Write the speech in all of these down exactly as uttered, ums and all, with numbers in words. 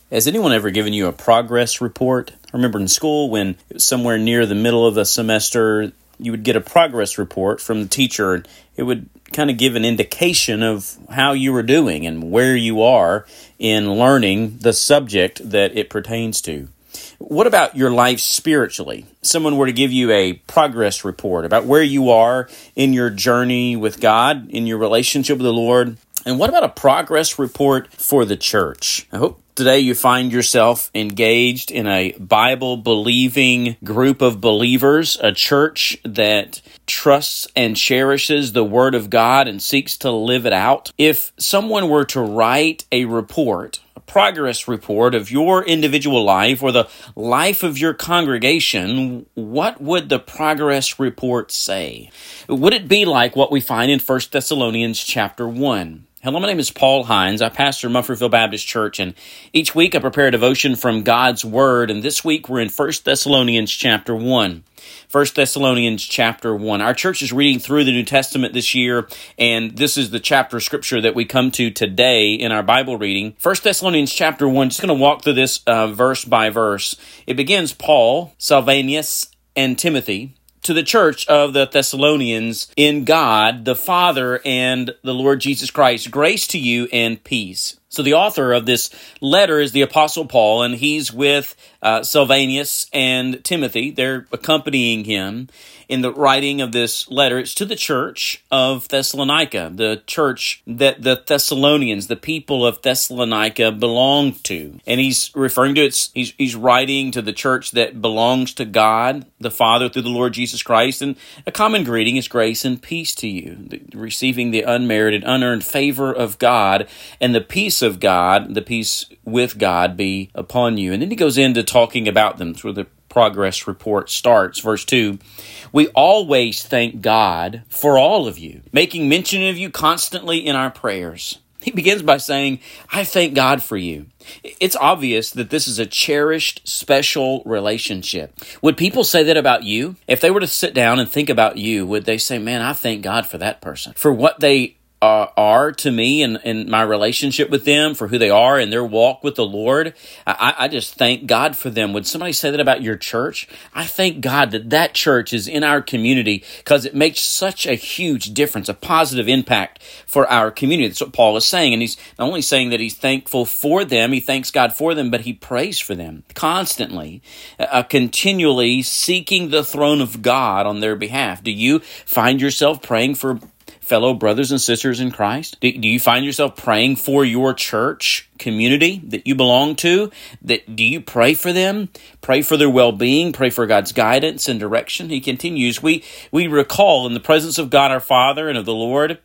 Has anyone ever given you a progress report? I remember in school when it was somewhere near the middle of the semester, you would get a progress report from the teacher, and it would kind of give an indication of how you were doing and where you are in learning the subject that it pertains to. What about your life spiritually? Someone were to give you a progress report about where you are in your journey with God, in your relationship with the Lord. And what about a progress report for the church? I hope today you find yourself engaged in a Bible-believing group of believers, a church that trusts and cherishes the Word of God and seeks to live it out. If someone were to write a report, a progress report of your individual life or the life of your congregation, what would the progress report say? Would it be like what we find in First Thessalonians chapter one? Hello, my name is Paul Hines. I pastor Mumfordville Baptist Church, and each week I prepare a devotion from God's Word, and this week we're in First Thessalonians chapter one. First Thessalonians chapter one. Our church is reading through the New Testament this year, and this is the chapter of Scripture that we come to today in our Bible reading. First Thessalonians chapter one, just going to walk through this uh, verse by verse. It begins, Paul, Silvanus, and Timothy, to the church of the Thessalonians in God, the Father, and the Lord Jesus Christ. Grace to you and peace. So the author of this letter is the Apostle Paul, and he's with uh, Silvanus and Timothy. They're accompanying him in the writing of this letter. It's to the church of Thessalonica, the church that the Thessalonians, the people of Thessalonica, belonged to. And he's referring to it, he's, he's writing to the church that belongs to God, the Father, through the Lord Jesus Christ. And a common greeting is grace and peace to you, the, receiving the unmerited, unearned favor of God and the peace of God, the peace with God be upon you. And then he goes into talking about them through the progress report starts. Verse two, we always thank God for all of you, making mention of you constantly in our prayers. He begins by saying, I thank God for you. It's obvious that this is a cherished, special relationship. Would people say that about you? If they were to sit down and think about you, would they say, man, I thank God for that person, for what they Uh, are to me and, and my relationship with them, for who they are in their walk with the Lord. I, I just thank God for them. Would somebody say that about your church? I thank God that that church is in our community because it makes such a huge difference, a positive impact for our community. That's what Paul is saying. And he's not only saying that he's thankful for them, he thanks God for them, but he prays for them constantly, uh, continually seeking the throne of God on their behalf. Do you find yourself praying for fellow brothers and sisters in Christ? Do, do you find yourself praying for your church community that you belong to? That do you pray for them? Pray for their well-being, pray for God's guidance and direction. He continues, we, we recall in the presence of God our Father and of the Lord,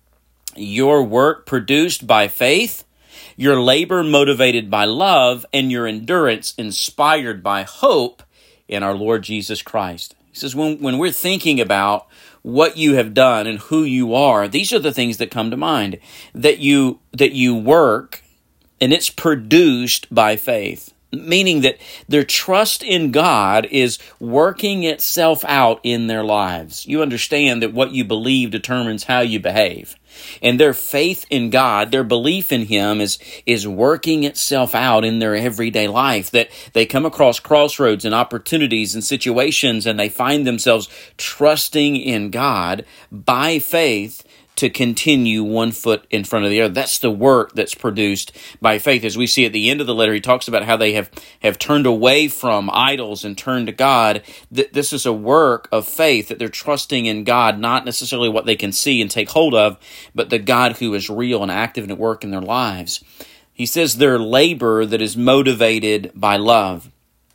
your work produced by faith, your labor motivated by love, and your endurance inspired by hope in our Lord Jesus Christ. He says, when, when we're thinking about what you have done and who you are, these are the things that come to mind. That you that you work, and it's produced by faith. Meaning that their trust in God is working itself out in their lives. You understand that what you believe determines how you behave. And their faith in God, their belief in Him is, is working itself out in their everyday life. That they come across crossroads and opportunities and situations, and they find themselves trusting in God by faith to continue one foot in front of the other. That's the work that's produced by faith. As we see at the end of the letter, he talks about how they have, have turned away from idols and turned to God. This is a work of faith, that they're trusting in God, not necessarily what they can see and take hold of, but the God who is real and active and at work in their lives. He says their labor that is motivated by love.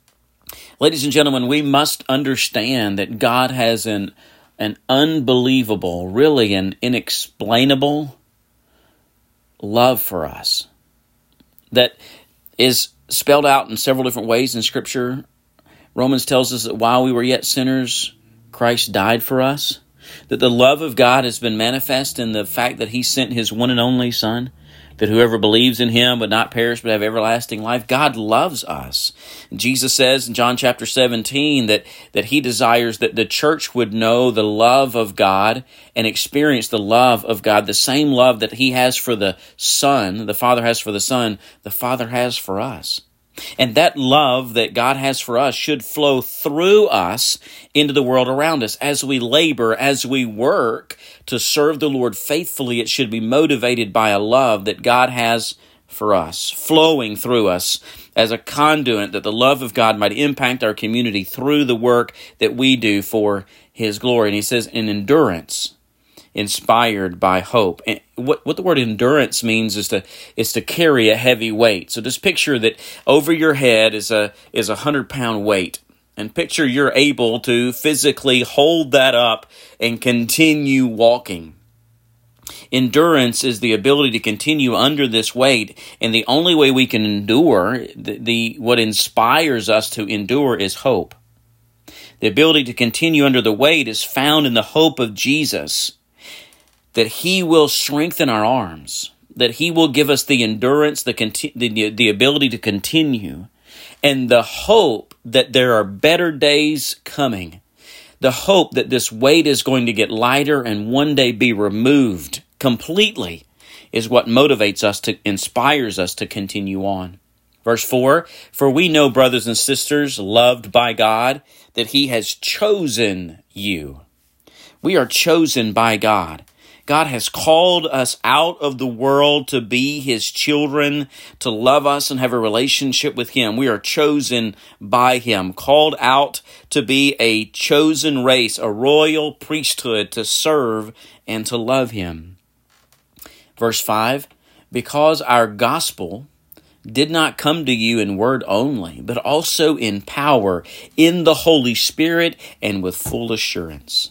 Ladies and gentlemen, we must understand that God has an an unbelievable, really an inexplainable love for us that is spelled out in several different ways in Scripture. Romans tells us that while we were yet sinners, Christ died for us, that the love of God has been manifest in the fact that He sent His one and only Son, that whoever believes in him would not perish but have everlasting life. God loves us. Jesus says in John chapter seventeen that, that he desires that the church would know the love of God and experience the love of God, the same love that he has for the Son, the Father has for the Son, the Father has for us. And that love that God has for us should flow through us into the world around us. As we labor, as we work to serve the Lord faithfully, it should be motivated by a love that God has for us, flowing through us as a conduit that the love of God might impact our community through the work that we do for his glory. And he says, in endurance, inspired by hope. And what, what the word endurance means is to is to carry a heavy weight. So just picture that over your head is a is a hundred pound weight, and picture you're able to physically hold that up and continue walking. Endurance is the ability to continue under this weight, and the only way we can endure, the, the what inspires us to endure is hope. The ability to continue under the weight is found in the hope of Jesus, that he will strengthen our arms, that he will give us the endurance, the, conti- the the ability to continue, and the hope that there are better days coming, the hope that this weight is going to get lighter and one day be removed completely is what motivates us, to inspires us to continue on. Verse four, for we know, brothers and sisters, loved by God, that he has chosen you. We are chosen by God. God has called us out of the world to be his children, to love us and have a relationship with him. We are chosen by him, called out to be a chosen race, a royal priesthood, to serve and to love him. Verse five, because our gospel did not come to you in word only, but also in power, in the Holy Spirit, and with full assurance.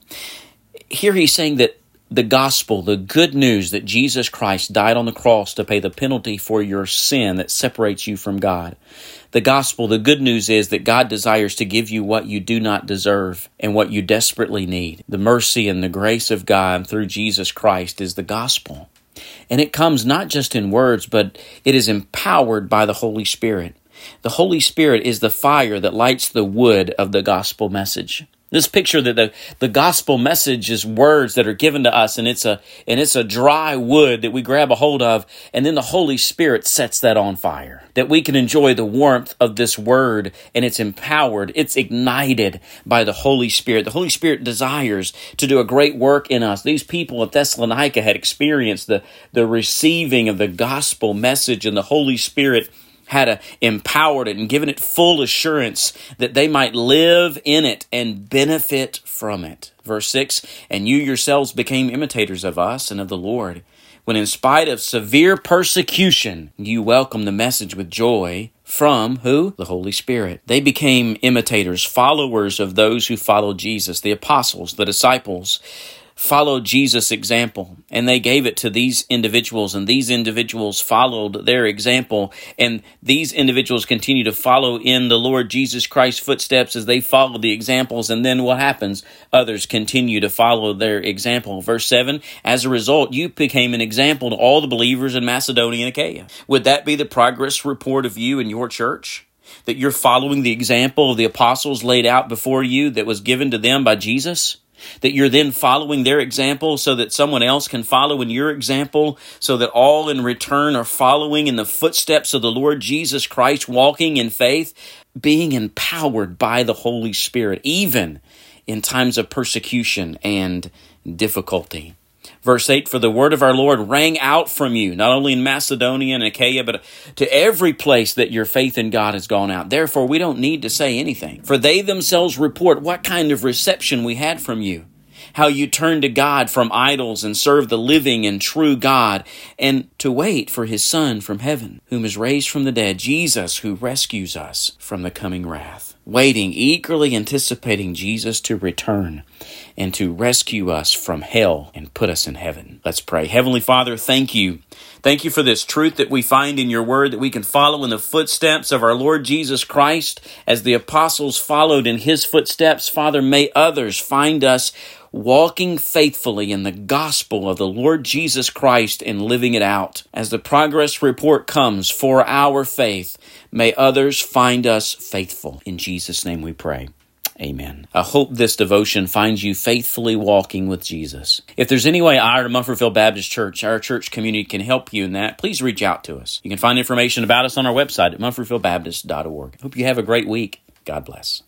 Here he's saying that the gospel, the good news that Jesus Christ died on the cross to pay the penalty for your sin that separates you from God. The gospel, the good news is that God desires to give you what you do not deserve and what you desperately need. The mercy and the grace of God through Jesus Christ is the gospel. And it comes not just in words, but it is empowered by the Holy Spirit. The Holy Spirit is the fire that lights the wood of the gospel message. This picture that the, the gospel message is words that are given to us, and it's a and it's a dry wood that we grab a hold of, and then the Holy Spirit sets that on fire. That we can enjoy the warmth of this word, and it's empowered, it's ignited by the Holy Spirit. The Holy Spirit desires to do a great work in us. These people at Thessalonica had experienced the, the receiving of the gospel message, and the Holy Spirit had a, empowered it and given it full assurance that they might live in it and benefit from it. Verse six, and you yourselves became imitators of us and of the Lord, when in spite of severe persecution, you welcomed the message with joy from who? The Holy Spirit. They became imitators, followers of those who followed Jesus. The apostles, the disciples, followed Jesus' example, and they gave it to these individuals, and these individuals followed their example, and these individuals continue to follow in the Lord Jesus Christ's footsteps as they follow the examples, and then what happens? Others continue to follow their example. Verse seven, as a result, you became an example to all the believers in Macedonia and Achaia. Would that be the progress report of you and your church? That you're following the example of the apostles laid out before you that was given to them by Jesus? That you're then following their example so that someone else can follow in your example, so that all in return are following in the footsteps of the Lord Jesus Christ, walking in faith, being empowered by the Holy Spirit, even in times of persecution and difficulty. Verse eight, for the word of our Lord rang out from you, not only in Macedonia and Achaia, but to every place that your faith in God has gone out. Therefore, we don't need to say anything, for they themselves report what kind of reception we had from you, how you turned to God from idols and served the living and true God, and to wait for his Son from heaven, whom is raised from the dead, Jesus, who rescues us from the coming wrath. Waiting, eagerly anticipating Jesus to return and to rescue us from hell and put us in heaven. Let's pray. Heavenly Father, thank you. Thank you for this truth that we find in your word, that we can follow in the footsteps of our Lord Jesus Christ as the apostles followed in his footsteps. Father, may others find us walking faithfully in the gospel of the Lord Jesus Christ and living it out. As the progress report comes for our faith, may others find us faithful. In Jesus' name we pray. Amen. I hope this devotion finds you faithfully walking with Jesus. If there's any way our Munfordville Baptist Church, our church community, can help you in that, please reach out to us. You can find information about us on our website at munfordville baptist dot org. Hope you have a great week. God bless.